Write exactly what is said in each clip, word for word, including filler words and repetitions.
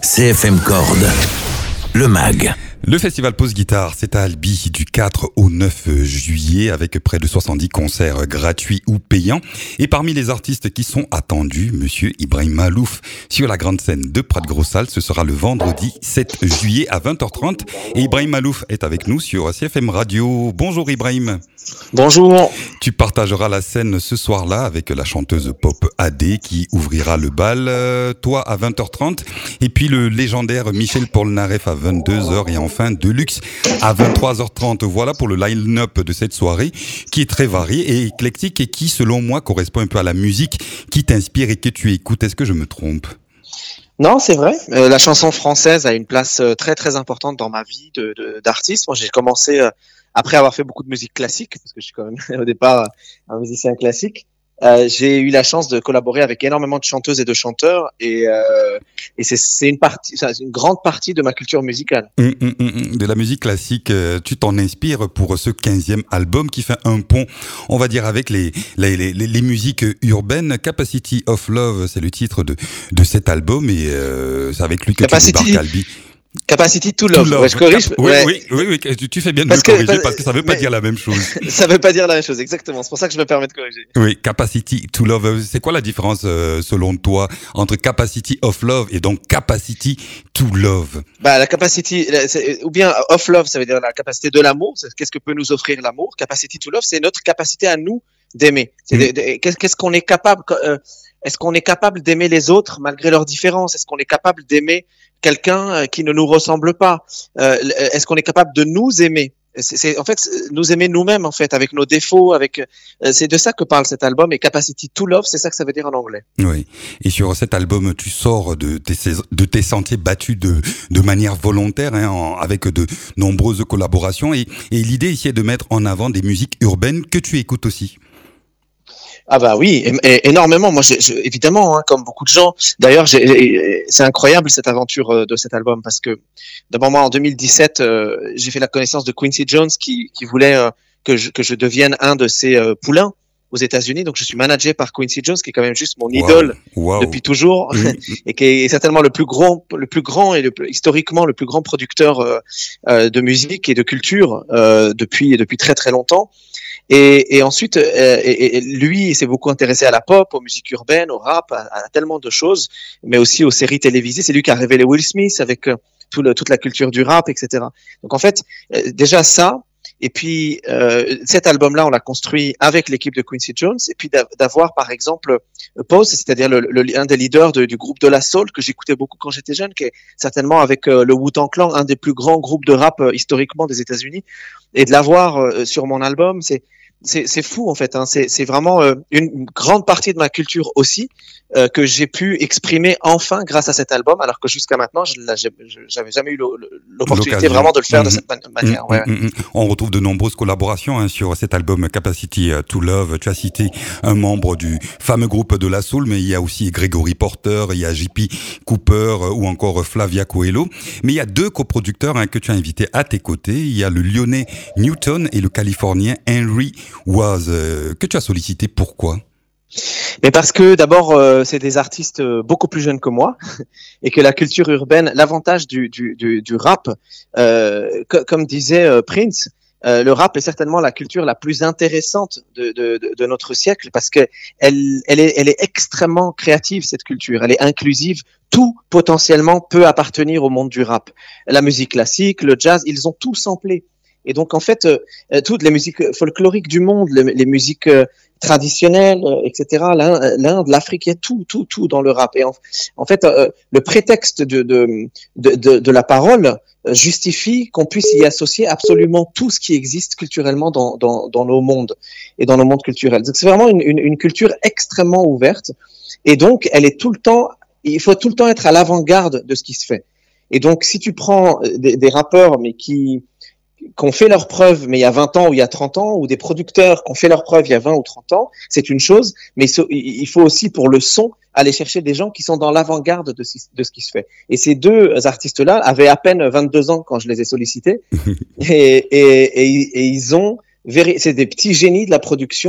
C F M Corde, le mag. Le festival Pause Guitare, c'est à Albi du quatre au neuf juillet avec près de soixante-dix concerts gratuits ou payants. Et parmi les artistes qui sont attendus, monsieur Ibrahim Malouf sur la grande scène de Prat-de-Gros-Salle. Ce sera le vendredi sept juillet à vingt heures trente. Et Ibrahim Malouf est avec nous sur C F M Radio. Bonjour Ibrahim. Bonjour. Tu partageras la scène ce soir-là avec la chanteuse pop A D qui ouvrira le bal, euh, toi à vingt heures trente. Et puis le légendaire Michel Polnareff à vingt-deux heures et enfin Deluxe à vingt-trois heures trente. Voilà pour le line-up de cette soirée qui est très varié et éclectique et qui, selon moi, correspond un peu à la musique qui t'inspire et que tu écoutes. Est-ce que je me trompe ? Non, c'est vrai. Euh, la chanson française a une place euh, très très importante dans ma vie de, de, d'artiste. Moi, j'ai commencé euh, après avoir fait beaucoup de musique classique, parce que je suis quand même au départ un musicien classique. Euh, j'ai eu la chance de collaborer avec énormément de chanteuses et de chanteurs, et, euh, et c'est, c'est une partie, c'est une grande partie de ma culture musicale. Mmh, mmh, mmh. De la musique classique, euh, tu t'en inspires pour ce quinzième album qui fait un pont, on va dire, avec les les les, les musiques urbaines. Capacity of Love, c'est le titre de de cet album, et euh, c'est avec lui que Capacity. tu débarques à Albi. Capacity to love. To love. Ouais, je corrige. Cap- oui, ouais. oui, oui, oui, tu, tu fais bien de Parce me que- corriger parce- parce que ça veut pas mais- dire la même chose. Ça veut pas dire la même chose, exactement. C'est pour ça que je me permets de corriger. Oui, Capacity to Love. C'est quoi la différence euh, selon toi entre Capacity of Love et donc Capacity to Love? Bah, la capacity, la- c'est- ou bien of love, ça veut dire la capacité de l'amour. C'est qu'est-ce que peut nous offrir l'amour. Capacity to love, c'est notre capacité à nous d'aimer. C'est Mm. de- de- qu'est-ce, qu'est-ce qu'on est capable, euh, est-ce qu'on est capable d'aimer les autres malgré leurs différences? Est-ce qu'on est capable d'aimer quelqu'un euh, qui ne nous ressemble pas? Euh, est-ce qu'on est capable de nous aimer? C'est, c'est en fait nous aimer nous-mêmes en fait avec nos défauts, avec euh, c'est de ça que parle cet album. Et Capacity to Love, c'est ça que ça veut dire en anglais. Oui. Et sur cet album, tu sors de tes, de tes sentiers battus de, de manière volontaire, hein, en- avec de nombreuses collaborations. Et, et l'idée ici est de mettre en avant des musiques urbaines que tu écoutes aussi. Ah bah oui, é- é- énormément. Moi, j'ai- j'ai- évidemment, hein, comme beaucoup de gens. D'ailleurs, j'ai- j'ai- c'est incroyable cette aventure euh, de cet album parce que d'abord moi, en deux mille dix-sept, euh, j'ai fait la connaissance de Quincy Jones qui, qui voulait euh, que, je, que je devienne un de ses euh, poulains aux États-Unis. Donc, je suis managé par Quincy Jones, qui est quand même juste mon idole Wow. depuis toujours Mm. et qui est certainement le plus grand, le plus grand et le plus, historiquement le plus grand producteur euh, euh, de musique et de culture euh, depuis depuis très très longtemps. Et, et ensuite, euh, et, et lui, il s'est beaucoup intéressé à la pop, aux musiques urbaines, au rap, à, à tellement de choses, mais aussi aux séries télévisées. C'est lui qui a révélé Will Smith avec euh, tout le, toute la culture du rap, et cetera. Donc en fait, euh, déjà ça. Et puis euh, cet album-là, on l'a construit avec l'équipe de Quincy Jones. Et puis d'av- d'avoir, par exemple, Pose, c'est-à-dire le, le, un des leaders de, du groupe de la soul que j'écoutais beaucoup quand j'étais jeune, qui est certainement avec euh, le Wu-Tang Clan, un des plus grands groupes de rap euh, historiquement des États-Unis. Et de l'avoir euh, sur mon album, c'est c'est, c'est fou en fait. Hein. C'est, c'est vraiment euh, une grande partie de ma culture aussi euh, que j'ai pu exprimer enfin grâce à cet album, alors que jusqu'à maintenant, je, là, j'ai- je- j'avais jamais eu l'o- l'opportunité L'occasion. vraiment de le faire de Mhm. cette man- manière. Mm, Ouais. mm, mm. On retrouve de nombreuses collaborations, hein, sur cet album Capacity to Love. Tu as cité un membre du fameux groupe de la Soul, mais il y a aussi Gregory Porter, il y a J P Cooper euh, ou encore Flavia Coelho. Mais il y a deux coproducteurs, hein, que tu as invités à tes côtés. Il y a le Lyonnais Newton et le Californien Henry Was, euh, que tu as sollicité. Pourquoi ? Mais parce que d'abord, euh, c'est des artistes euh, beaucoup plus jeunes que moi et que la culture urbaine, l'avantage du, du, du, du rap, euh, co- comme disait euh, Prince, euh, le rap est certainement la culture la plus intéressante de, de, de, de notre siècle parce que elle, elle, est, elle est extrêmement créative, cette culture. Elle est inclusive. Tout potentiellement peut appartenir au monde du rap. La musique classique, le jazz, ils ont tout samplé. Et donc, en fait, euh, euh, toutes les musiques folkloriques du monde, les, les musiques euh, traditionnelles, euh, et cetera, l'Inde, l'Inde, l'Afrique, il y a tout, tout, tout dans le rap. Et en, en fait, euh, le prétexte de, de, de, de, de la parole euh, justifie qu'on puisse y associer absolument tout ce qui existe culturellement dans, dans, dans nos mondes et dans nos mondes culturels. Donc, c'est vraiment une, une, une culture extrêmement ouverte. Et donc, elle est tout le temps, il faut tout le temps être à l'avant-garde de ce qui se fait. Et donc, si tu prends des, des rappeurs, mais qui qui ont fait leurs preuves, mais il y a vingt ans ou il y a trente ans, ou des producteurs qui ont fait leurs preuves il y a vingt ou trente ans, c'est une chose, mais il faut aussi, pour le son, aller chercher des gens qui sont dans l'avant-garde de, de ce qui se fait. Et ces deux artistes-là avaient à peine vingt-deux ans quand je les ai sollicités, et, et, et, et ils ont, c'est des petits génies de la production,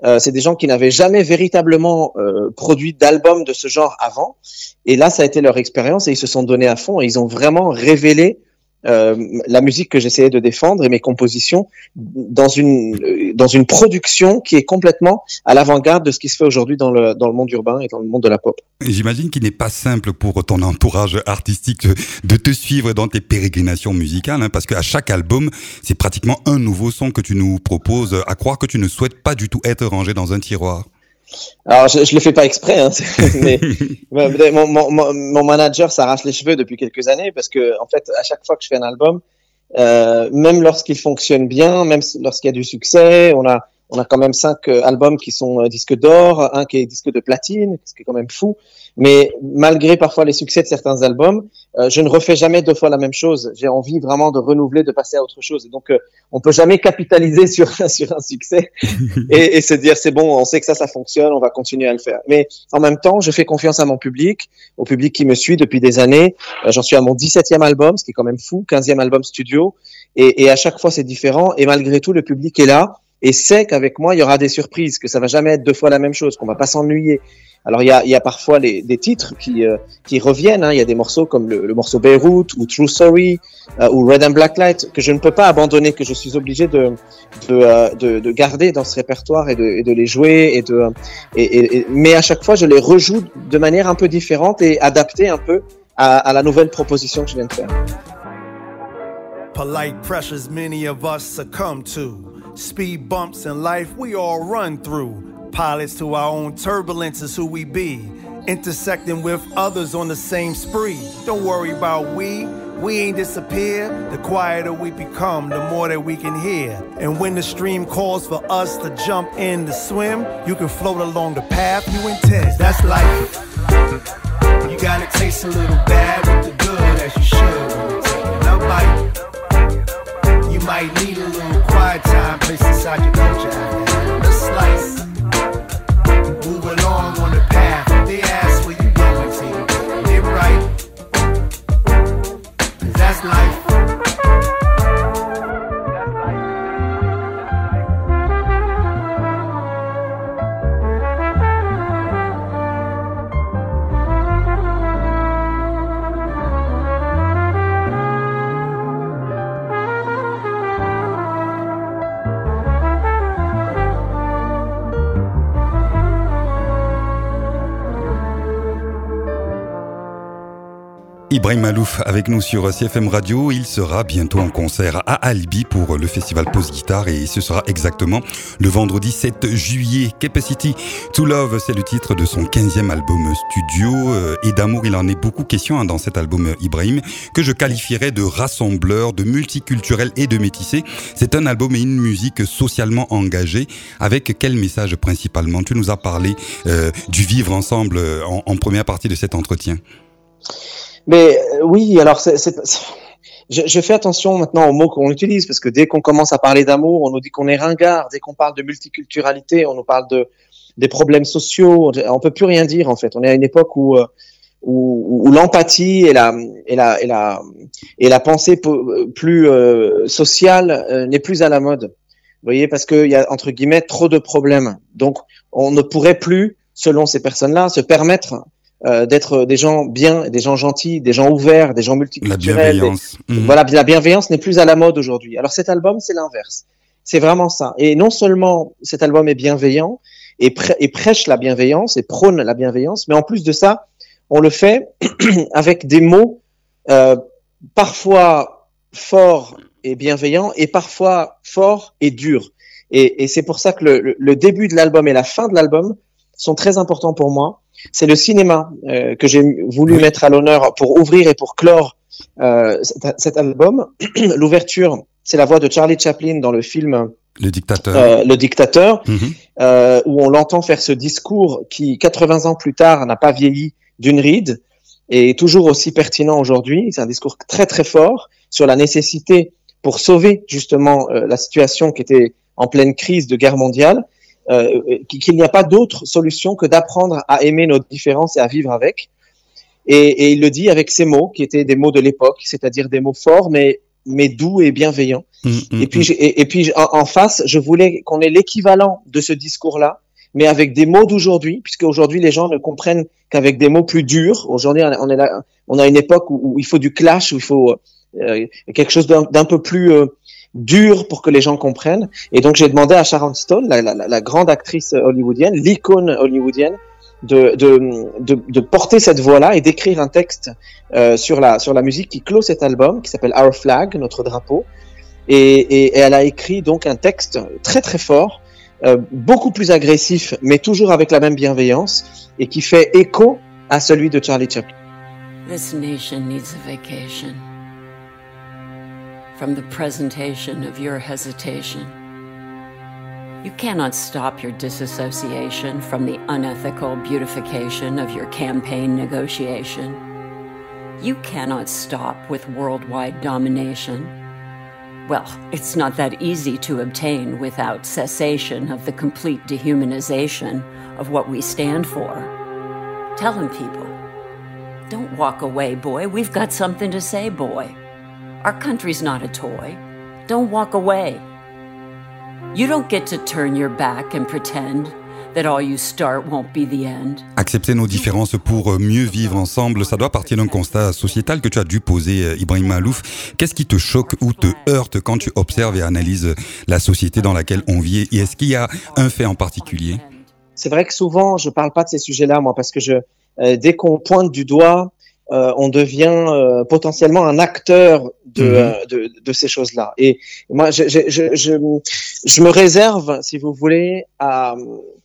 Euh, c'est des gens qui n'avaient jamais véritablement euh, produit d'album de ce genre avant. Et là, ça a été leur expérience et ils se sont donnés à fond et ils ont vraiment révélé euh, la musique que j'essayais de défendre et mes compositions dans une dans une production qui est complètement à l'avant-garde de ce qui se fait aujourd'hui dans le dans le monde urbain et dans le monde de la pop. J'imagine qu'il n'est pas simple pour ton entourage artistique de te suivre dans tes pérégrinations musicales, hein, parce qu'à chaque album, c'est pratiquement un nouveau son que tu nous proposes, à croire que tu ne souhaites pas du tout être rangé dans un tiroir. Alors, je, je le fais pas exprès, hein, mais mon, mon, mon manager s'arrache les cheveux depuis quelques années parce que, en fait, à chaque fois que je fais un album, euh, même lorsqu'il fonctionne bien, même lorsqu'il y a du succès, on a, on a quand même cinq albums qui sont disques d'or, un qui est disque de platine, ce qui est quand même fou. Mais malgré parfois les succès de certains albums, euh, je ne refais jamais deux fois la même chose. J'ai envie vraiment de renouveler, de passer à autre chose. Et donc, euh, on peut jamais capitaliser sur sur un succès et, et se dire c'est bon, on sait que ça, ça fonctionne, on va continuer à le faire. Mais en même temps, je fais confiance à mon public, au public qui me suit depuis des années. Euh, j'en suis à mon dix-septième album, ce qui est quand même fou, quinzième album studio. Et, et à chaque fois, c'est différent. Et malgré tout, le public est là et sait qu'avec moi, il y aura des surprises, que ça va jamais être deux fois la même chose, qu'on va pas s'ennuyer. Alors il y a, il y a parfois les, des titres qui, euh, qui reviennent. Hein. Il y a des morceaux comme le, le morceau Beyrouth ou True Story euh, ou Red and Black Light que je ne peux pas abandonner, que je suis obligé de, de, euh, de, de garder dans ce répertoire et de, et de les jouer. Et de, et, et, et, mais à chaque fois, je les rejoue de manière un peu différente et adaptée un peu à, à la nouvelle proposition que je viens de faire. Polite pressures many of us succumb to. Speed bumps in life we all run through. Pilots to our own turbulence is who we be. Intersecting with others on the same spree. Don't worry about we, we ain't disappear. The quieter we become, the more that we can hear. And when the stream calls for us to jump in to swim, you can float along the path you intend. That's life. You gotta taste a little bad with the good as you should. When you're taking a bite, you might need a little quiet time placed inside your culture after having a slice. Move along on the path. They ask where you going to. Get right. Cause that's life. Ibrahim Malouf avec nous sur C F M Radio. Il sera bientôt en concert à Albi pour le festival Pause Guitare et ce sera exactement le vendredi sept juillet. Capacity to Love, c'est le titre de son quinzième album studio. Et d'amour, il en est beaucoup question dans cet album, Ibrahim, que je qualifierais de rassembleur, de multiculturel et de métissé. C'est un album et une musique socialement engagée. Avec quel message principalement? Tu nous as parlé euh, du vivre ensemble en, en première partie de cet entretien. Mais euh, oui, alors c'est, c'est, c'est, je, je fais attention maintenant aux mots qu'on utilise parce que dès qu'on commence à parler d'amour, on nous dit qu'on est ringard. Dès qu'on parle de multiculturalité, on nous parle de des problèmes sociaux. On peut plus rien dire en fait. On est à une époque où où, où l'empathie et la et la et la et la pensée plus euh, sociale euh, n'est plus à la mode. Vous voyez, parce qu'il y a entre guillemets trop de problèmes. Donc on ne pourrait plus, selon ces personnes-là, se permettre Euh, d'être des gens bien, des gens gentils, des gens ouverts, des gens multiculturels. La bienveillance. Des... Mmh. Voilà, la bienveillance n'est plus à la mode aujourd'hui. Alors cet album, c'est l'inverse. C'est vraiment ça. Et non seulement cet album est bienveillant et, prê- et prêche la bienveillance et prône la bienveillance, mais en plus de ça, on le fait avec des mots euh, parfois forts et bienveillants et parfois forts et durs. Et, et c'est pour ça que le, le, le début de l'album et la fin de l'album sont très importants pour moi. C'est le cinéma euh, que j'ai voulu oui. mettre à l'honneur pour ouvrir et pour clore euh, cet, cet album. L'ouverture, c'est la voix de Charlie Chaplin dans le film Le Dictateur, euh, Le Dictateur, mm-hmm. euh, où on l'entend faire ce discours qui, quatre-vingts ans plus tard, n'a pas vieilli d'une ride et est toujours aussi pertinent aujourd'hui. C'est un discours très très fort sur la nécessité pour sauver justement euh, la situation qui était en pleine crise de guerre mondiale. Euh, qu'il n'y a pas d'autre solution que d'apprendre à aimer nos différences et à vivre avec. Et, et il le dit avec ces mots qui étaient des mots de l'époque, c'est-à-dire des mots forts mais mais doux et bienveillant. Mmh, mmh, et puis, mmh. et, et puis en, en face, je voulais qu'on ait l'équivalent de ce discours-là, mais avec des mots d'aujourd'hui, puisque aujourd'hui les gens ne comprennent qu'avec des mots plus durs. Aujourd'hui, on est là, on a une époque où, où il faut du clash, où il faut euh, quelque chose d'un, d'un peu plus euh, dur pour que les gens comprennent. Et donc j'ai demandé à Sharon Stone, la, la, la grande actrice hollywoodienne, l'icône hollywoodienne, de, de, de, de porter cette voix-là et d'écrire un texte euh, sur la sur la musique qui clôt cet album, qui s'appelle Our Flag, notre drapeau. Et, et, et elle a écrit donc un texte très très fort. Euh, beaucoup plus agressif, mais toujours avec la même bienveillance, et qui fait écho à celui de Charlie Chaplin. This nation needs a vacation from the presentation of your hesitation. You cannot stop your disassociation from the unethical beautification of your campaign negotiation. You cannot stop with worldwide domination. Well, it's not that easy to obtain without cessation of the complete dehumanization of what we stand for. Tell him, people, don't walk away, boy. We've got something to say, boy. Our country's not a toy. Don't walk away. You don't get to turn your back and pretend that all you start won't be the end. Accepter nos différences pour mieux vivre ensemble, ça doit partir d'un constat sociétal que tu as dû poser, Ibrahim Malouf. Qu'est-ce qui te choque ou te heurte quand tu observes et analyses la société dans laquelle on vit? Et est-ce qu'il y a un fait en particulier? C'est vrai que souvent, je parle pas de ces sujets-là, moi, parce que je, euh, dès qu'on pointe du doigt, euh, on devient euh, potentiellement un acteur de, mmh. euh, de, de ces choses-là. Et moi, je, je, je, je, je me réserve, si vous voulez, à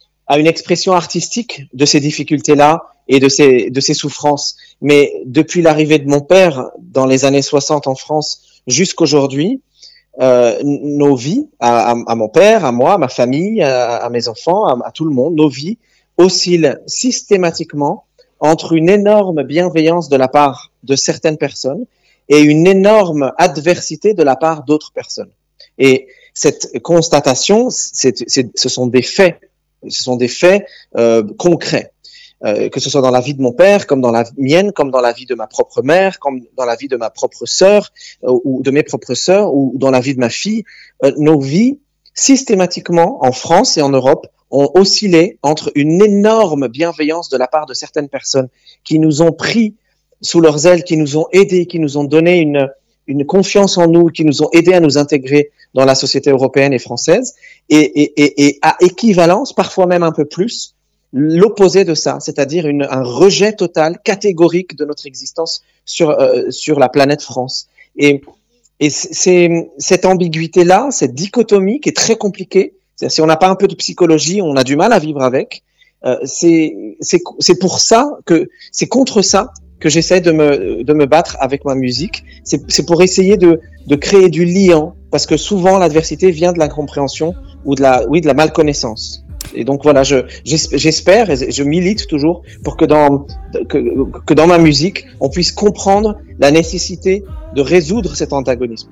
à une expression artistique de ces difficultés-là et de ces, de ces souffrances. Mais depuis l'arrivée de mon père dans les années soixante en France jusqu'aujourd'hui, euh, nos vies, à, à, à mon père, à moi, à ma famille, à, à mes enfants, à, à tout le monde, nos vies oscillent systématiquement entre une énorme bienveillance de la part de certaines personnes et une énorme adversité de la part d'autres personnes. Et cette constatation, c'est, c'est, ce sont des faits. Ce sont des faits euh, concrets, euh, que ce soit dans la vie de mon père, comme dans la mienne, comme dans la vie de ma propre mère, comme dans la vie de ma propre sœur, euh, ou de mes propres sœurs, ou dans la vie de ma fille. Euh, nos vies, systématiquement, en France et en Europe, ont oscillé entre une énorme bienveillance de la part de certaines personnes qui nous ont pris sous leurs ailes, qui nous ont aidés, qui nous ont donné une, une confiance en nous, qui nous ont aidés à nous intégrer dans la société européenne et française, et, et, et, et à équivalence, parfois même un peu plus, l'opposé de ça, c'est-à-dire une, un rejet total, catégorique de notre existence sur, euh, sur la planète France. Et, et c'est, cette ambiguïté-là, cette dichotomie qui est très compliquée, c'est, si on n'a pas un peu de psychologie, on a du mal à vivre avec, euh, c'est, c'est, c'est pour ça que, c'est contre ça que j'essaie de me, de me battre avec ma musique. C'est, c'est pour essayer de, de créer du lien, parce que souvent l'adversité vient de l'incompréhension ou de la, oui, de la malconnaissance. Et donc voilà, je, j'espère et je milite toujours pour que dans, que, que dans ma musique, on puisse comprendre la nécessité de résoudre cet antagonisme.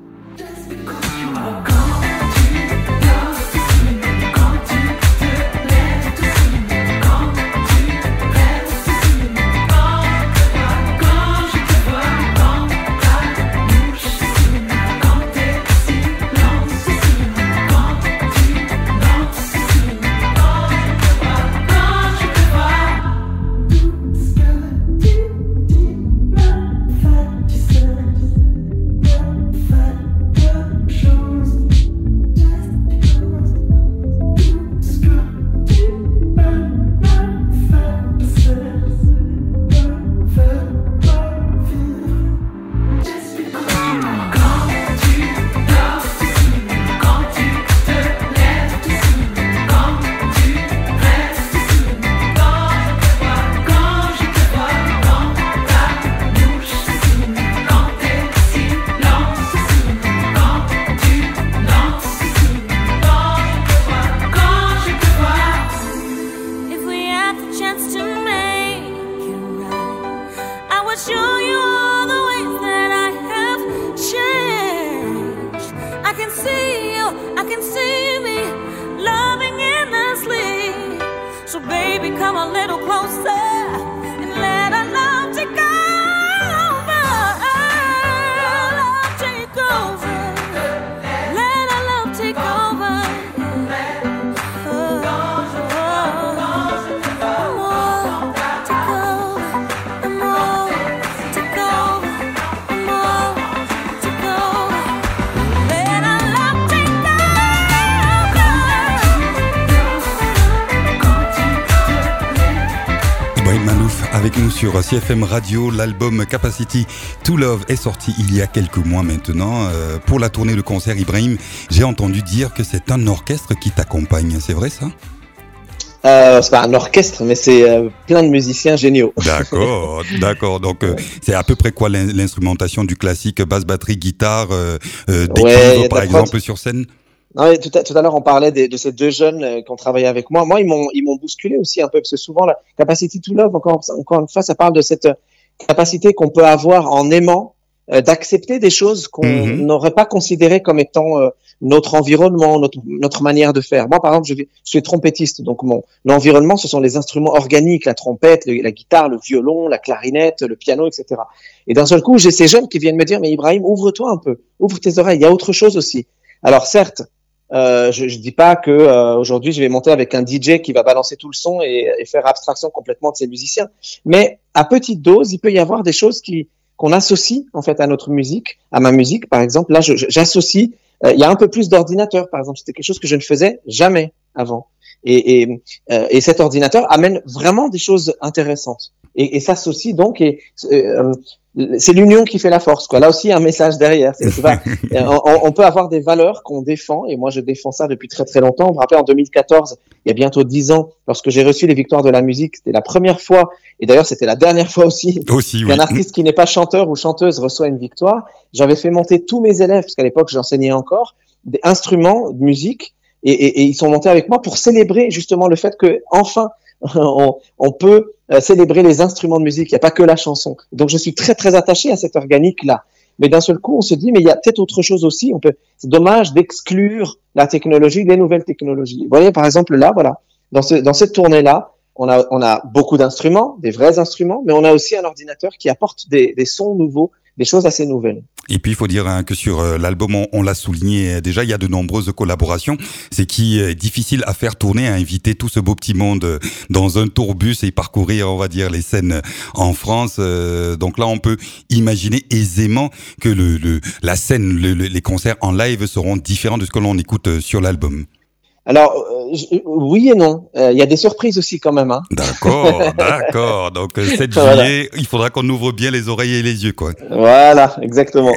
Fun. avec nous sur C F M Radio. L'album Capacity to Love est sorti il y a quelques mois maintenant. Euh, pour la tournée de concert, Ibrahim, j'ai entendu dire que c'est un orchestre qui t'accompagne. C'est vrai ça? Euh, c'est pas un orchestre, mais c'est euh, plein de musiciens géniaux. D'accord, d'accord. Donc, euh, c'est à peu près quoi l'instrumentation du classique, basse, batterie, guitare, euh, euh, des ouais, cuivres, par exemple, prod. Sur scène? Non, tout à, tout à l'heure, on parlait de, de ces deux jeunes euh, qui ont travaillé avec moi. Moi, ils m'ont, ils m'ont bousculé aussi un peu, parce que souvent, la Capacity to Love, encore, encore une fois, ça parle de cette capacité qu'on peut avoir en aimant, euh, d'accepter des choses qu'on mm-hmm. n'aurait pas considérées comme étant euh, notre environnement, notre, notre manière de faire. Moi, par exemple, je, je suis trompettiste, donc mon l'environnement, ce sont les instruments organiques, la trompette, le, la guitare, le violon, la clarinette, le piano, et cetera. Et d'un seul coup, j'ai ces jeunes qui viennent me dire, mais Ibrahim, ouvre-toi un peu, ouvre tes oreilles, il y a autre chose aussi. Alors certes, euh, je, je dis pas que euh, aujourd'hui je vais monter avec un D J qui va balancer tout le son et, et faire abstraction complètement de ses musiciens, mais à petite dose, il peut y avoir des choses qui qu'on associe en fait à notre musique, à ma musique par exemple. Là, je, je, j'associe. Euh, il y a un peu plus d'ordinateur, par exemple. C'était quelque chose que je ne faisais jamais avant. Et, et, euh, et cet ordinateur amène vraiment des choses intéressantes. Et, et s'associe donc. Et euh, c'est l'union qui fait la force, quoi. Là aussi, un message derrière. C'est, c'est pas, on, on peut avoir des valeurs qu'on défend, et moi, je défends ça depuis très très longtemps. Vous vous rappelez, en deux mille quatorze, il y a bientôt dix ans, lorsque j'ai reçu les victoires de la musique, c'était la première fois, et d'ailleurs, c'était la dernière fois aussi, aussi oui. qu'un artiste qui n'est pas chanteur ou chanteuse reçoit une victoire. J'avais fait monter tous mes élèves, parce qu'à l'époque, j'enseignais encore, des instruments de musique, et, et, et ils sont montés avec moi pour célébrer justement le fait que, enfin, on, on peut euh, célébrer les instruments de musique, il n'y a pas que la chanson. Donc je suis très très attaché à cette organique-là. Mais d'un seul coup, on se dit, mais il y a peut-être autre chose aussi. On peut... C'est dommage d'exclure la technologie, les nouvelles technologies. Vous voyez, par exemple, là, voilà, dans, ce, dans cette tournée-là, on a, on a beaucoup d'instruments, des vrais instruments, mais on a aussi un ordinateur qui apporte des, des sons nouveaux, des choses assez nouvelles. Et puis il faut dire hein, que sur euh, l'album, on, on l'a souligné déjà, il y a de nombreuses collaborations. C'est qui est difficile à faire tourner, à inviter tout ce beau petit monde dans un tourbus et parcourir, on va dire, les scènes en France. Euh, donc là, on peut imaginer aisément que le, le la scène, le, le, les concerts en live seront différents de ce que l'on écoute sur l'album. Alors, euh, je, oui et non. Il euh, y a des surprises aussi quand même. Hein. D'accord, d'accord. Donc, sept juillet, voilà. Il faudra qu'on ouvre bien les oreilles et les yeux, quoi. Voilà, exactement.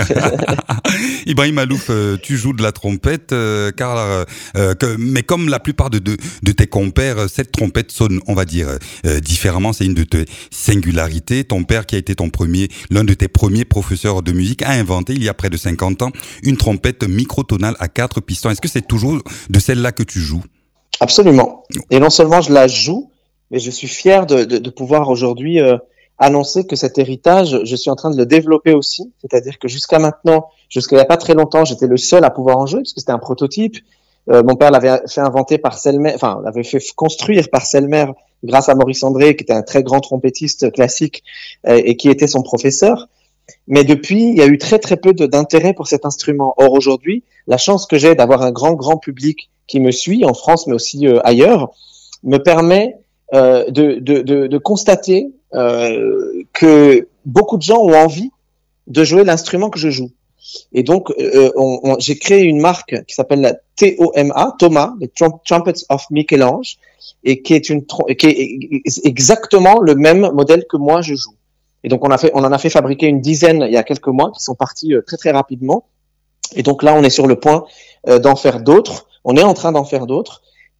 Ibrahim Malouf, tu joues de la trompette, euh, car, euh, que, mais comme la plupart de, de, de tes compères, cette trompette sonne, on va dire, euh, différemment. C'est une de tes singularités. Ton père, qui a été ton premier, l'un de tes premiers professeurs de musique, a inventé, il y a près de cinquante ans, une trompette microtonale à quatre pistons. Est-ce que c'est toujours de celle là que tu joues? Absolument. Et non seulement je la joue, mais je suis fier de, de, de pouvoir aujourd'hui euh, annoncer que cet héritage, je suis en train de le développer aussi. C'est-à-dire que jusqu'à maintenant, jusqu'à il n'y a pas très longtemps, j'étais le seul à pouvoir en jouer, parce que c'était un prototype. Euh, mon père l'avait fait inventer par Selmer, enfin, l'avait fait construire par Selmer grâce à Maurice André, qui était un très grand trompettiste classique euh, et qui était son professeur. Mais depuis, il y a eu très très peu de, d'intérêt pour cet instrument. Or aujourd'hui, la chance que j'ai d'avoir un grand grand public qui me suit en France, mais aussi euh, ailleurs, me permet euh, de, de, de, de constater euh, que beaucoup de gens ont envie de jouer l'instrument que je joue. Et donc, euh, on, on, j'ai créé une marque qui s'appelle la T O M A, Thomas, les Trum- Trumpets of Michel-Ange, et qui est une qui est exactement le même modèle que moi je joue. Et donc, on a fait, on en a fait fabriquer une dizaine il y a quelques mois qui sont partis euh, très très rapidement. Et donc là, on est sur le point euh, d'en faire d'autres. On est en train d'en faire d'autres.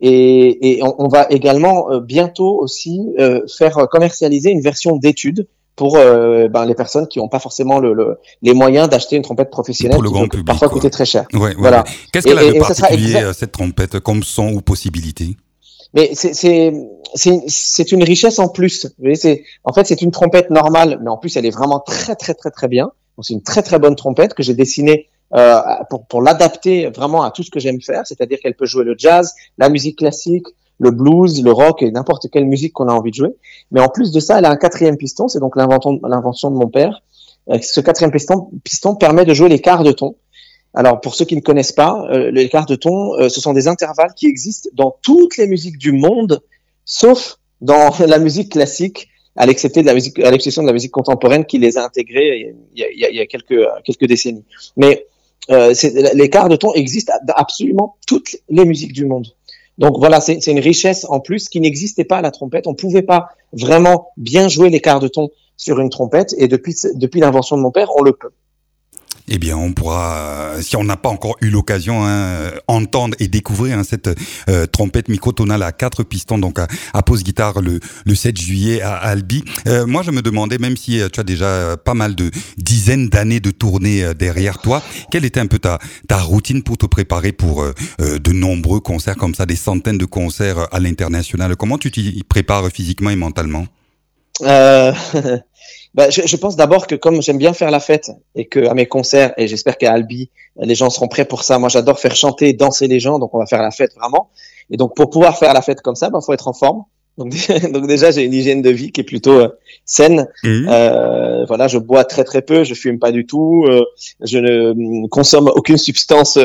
Et, et on, on va également euh, bientôt aussi euh, faire commercialiser une version d'étude pour euh, ben, les personnes qui n'ont pas forcément le, le, les moyens d'acheter une trompette professionnelle pour le qui grand peut public, parfois quoi. coûter très cher. Ouais, ouais, voilà. Ouais. Qu'est-ce qu'elle et, a de et, particulier, et exact... cette trompette, comme son ou possibilité? Mais c'est, c'est, c'est, c'est une richesse en plus. Vous voyez, c'est, en fait, c'est une trompette normale, mais en plus, elle est vraiment très, très, très, très bien. Donc, c'est une très, très bonne trompette que j'ai dessinée euh, pour, pour l'adapter vraiment à tout ce que j'aime faire. C'est-à-dire qu'elle peut jouer le jazz, la musique classique, le blues, le rock et n'importe quelle musique qu'on a envie de jouer. Mais en plus de ça, elle a un quatrième piston. C'est donc l'invention, l'invention de mon père. Euh, ce quatrième piston, piston permet de jouer les quarts de ton. Alors, pour ceux qui ne connaissent pas, euh, les quarts de ton, euh, ce sont des intervalles qui existent dans toutes les musiques du monde, sauf dans la musique classique, à l'exception de la musique, à l'exception de la musique contemporaine qui les a intégrés il y a, il y a, il y a quelques, quelques décennies. Mais euh, c'est, les quarts de ton existent dans absolument toutes les musiques du monde. Donc voilà, c'est, c'est une richesse en plus qui n'existait pas à la trompette. On pouvait pas vraiment bien jouer les quarts de ton sur une trompette, et depuis depuis l'invention de mon père, on le peut. Eh bien, on pourra, si on n'a pas encore eu l'occasion, hein, entendre et découvrir hein, cette euh, trompette microtonale à quatre pistons, donc à, à Pause Guitare le, le sept juillet à Albi. Euh, moi, je me demandais, même si tu as déjà pas mal de dizaines d'années de tournées derrière toi, quelle était un peu ta, ta routine pour te préparer pour euh, de nombreux concerts comme ça, des centaines de concerts à l'international? Comment tu t'y prépares physiquement et mentalement? Euh... Bah, je, je pense d'abord que comme j'aime bien faire la fête et que à mes concerts, et j'espère qu'à Albi, les gens seront prêts pour ça. Moi, j'adore faire chanter, danser les gens, donc on va faire la fête vraiment. Et donc, pour pouvoir faire la fête comme ça, bah, faut être en forme. Donc, donc déjà, j'ai une hygiène de vie qui est plutôt euh, saine. Mmh. Euh, voilà, je bois très très peu, je fume pas du tout, euh, je ne consomme aucune substance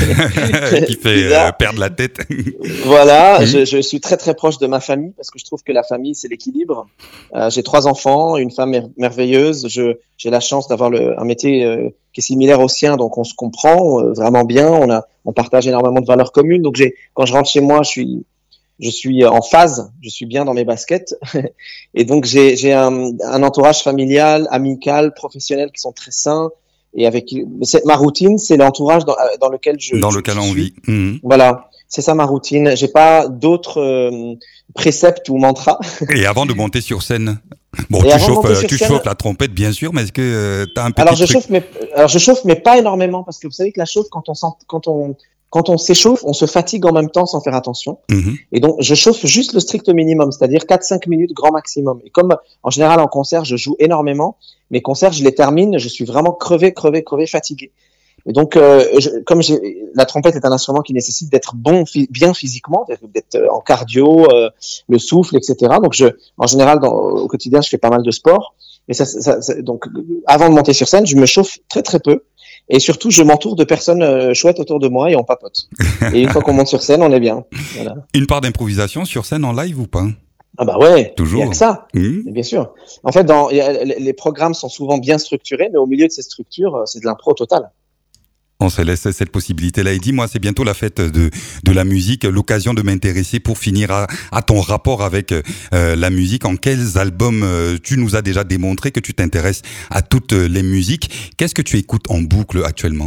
qui fait euh, perdre la tête. Voilà, mmh. je, je suis très très proche de ma famille parce que je trouve que la famille c'est l'équilibre. Euh, j'ai trois enfants, une femme mer- merveilleuse. Je j'ai la chance d'avoir le, un métier euh, qui est similaire au sien, donc on se comprend euh, vraiment bien. On a on partage énormément de valeurs communes. Donc j'ai quand je rentre chez moi, je suis Je suis en phase, je suis bien dans mes baskets, et donc j'ai, j'ai un, un entourage familial, amical, professionnel qui sont très sains. Et avec c'est, ma routine, c'est l'entourage dans, dans lequel je dans je, lequel je on suis. vit. Mmh. Voilà, c'est ça ma routine. J'ai pas d'autres euh, préceptes ou mantras. Et avant de monter sur scène, bon, et tu chauffes, euh, tu scène, chauffes la trompette bien sûr, mais est-ce que euh, t'as un petit alors je truc... chauffe, mais alors je chauffe, mais pas énormément parce que vous savez que la chauffe quand on sent, quand on Quand on s'échauffe, on se fatigue en même temps sans faire attention. Mmh. Et donc, je chauffe juste le strict minimum, c'est-à-dire quatre à cinq minutes grand maximum. Et comme, en général, en concert, je joue énormément, mes concerts, je les termine, je suis vraiment crevé, crevé, crevé, fatigué. Et donc, euh, je, comme j'ai, la trompette est un instrument qui nécessite d'être bon, fi- bien physiquement, d'être en cardio, euh, le souffle, et cetera. Donc, je, en général, dans, au quotidien, je fais pas mal de sport. Mais ça, ça, ça, donc, avant de monter sur scène, je me chauffe très, très peu. Et surtout, je m'entoure de personnes euh, chouettes autour de moi et on papote. Et une fois qu'on monte sur scène, on est bien. Voilà. Une part d'improvisation sur scène en live ou pas? Ah bah ouais, toujours. Il y a que ça, mmh. Bien sûr. En fait, dans, y a, les programmes sont souvent bien structurés, mais au milieu de ces structures, c'est de l'impro totale. On se laisse cette possibilité-là. Et dis-moi, c'est bientôt la fête de, de la musique, l'occasion de m'intéresser pour finir à, à ton rapport avec euh, la musique. En quels albums euh, tu nous as déjà démontré que tu t'intéresses à toutes les musiques? Qu'est-ce que tu écoutes en boucle actuellement?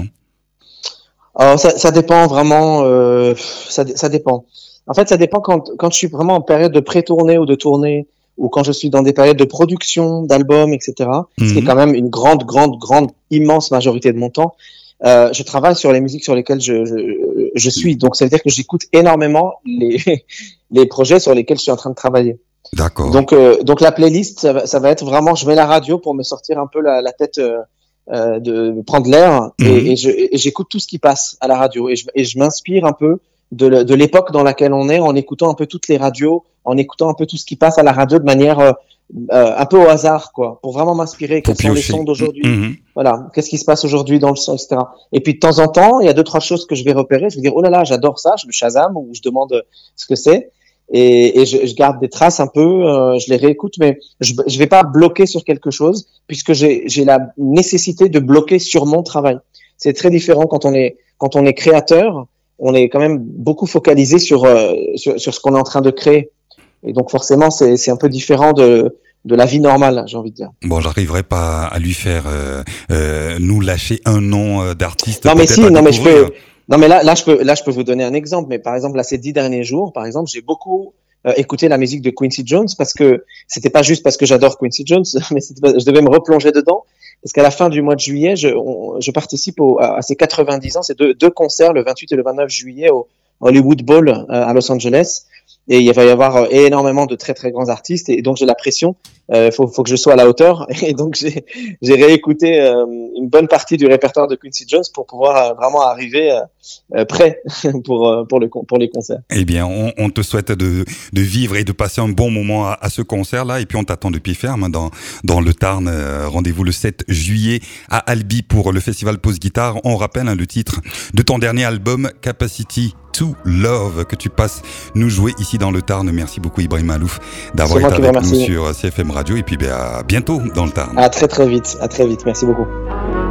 Alors, ça, ça dépend vraiment, euh, ça, ça dépend. En fait, ça dépend quand, quand je suis vraiment en période de pré-tournée ou de tournée, ou quand je suis dans des périodes de production d'albums, et cetera. Mm-hmm. Ce qui est quand même une grande, grande, grande, immense majorité de mon temps. Euh, je travaille sur les musiques sur lesquelles je, je, je suis. Donc, ça veut dire que j'écoute énormément les, les projets sur lesquels je suis en train de travailler. D'accord. Donc, euh, donc la playlist, ça va, ça va être vraiment, je mets la radio pour me sortir un peu la, la tête, euh, euh, de prendre l'air, mmh. et, et, je, et j'écoute tout ce qui passe à la radio et je, et je m'inspire un peu de, le, de l'époque dans laquelle on est en écoutant un peu toutes les radios, en écoutant un peu tout ce qui passe à la radio de manière euh, Euh, un peu au hasard, quoi, pour vraiment m'inspirer. Quels sont les sons d'aujourd'hui? Mmh. Voilà, qu'est-ce qui se passe aujourd'hui dans le son, et cetera. Et puis de temps en temps, il y a deux trois choses que je vais repérer. Je vais dire oh là là, j'adore ça, je le Shazam ou je demande ce que c'est, et, et je, je garde des traces un peu, euh, je les réécoute, mais je je vais pas bloquer sur quelque chose puisque j'ai j'ai la nécessité de bloquer sur mon travail. C'est très différent quand on est quand on est créateur, on est quand même beaucoup focalisé sur euh, sur, sur ce qu'on est en train de créer. Et donc forcément, c'est, c'est un peu différent de, de la vie normale, j'ai envie de dire. Bon, j'arriverai pas à lui faire euh, euh, nous lâcher un nom d'artiste. Non mais si, non mais je peux. Non mais là, là je peux, là je peux vous donner un exemple. Mais par exemple, là ces dix derniers jours, par exemple, j'ai beaucoup euh, écouté la musique de Quincy Jones parce que c'était pas juste parce que j'adore Quincy Jones, mais c'était, je devais me replonger dedans parce qu'à la fin du mois de juillet, je, on, je participe au, à, à ces quatre-vingt-dix ans, ces deux, deux concerts, le vingt-huit et le vingt-neuf juillet au Hollywood Bowl euh, à Los Angeles. Et il va y avoir euh, énormément de très très grands artistes et donc j'ai la pression, euh, faut faut que je sois à la hauteur et donc j'ai j'ai réécouté euh, une bonne partie du répertoire de Quincy Jones pour pouvoir euh, vraiment arriver euh, prêt pour euh, pour le pour les concerts. Eh bien, on, on te souhaite de de vivre et de passer un bon moment à, à ce concert là et puis on t'attend de pied ferme dans dans le Tarn. Euh, rendez-vous le sept juillet à Albi pour le festival Pause Guitare. On rappelle hein, le titre de ton dernier album Capacity to Love que tu passes nous jouer ici dans le Tarn. Merci beaucoup Ibrahim Alouf d'avoir été avec nous sur C F M Radio et puis ben, à bientôt dans le Tarn. À très très vite, à très vite. Merci beaucoup.